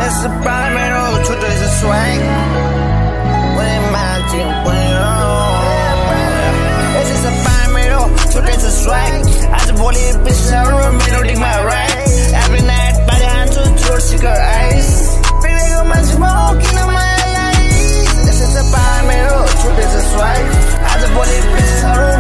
是把妹肉，出的是帅。我的妈进不了。这是把妹肉，出的是帅。按着玻璃被烧入，没有另外 right。Every night 把你喊出就是个 ice。别那个满是毛，给他妈呀！这是把妹肉，出的是帅。按着玻璃被烧入。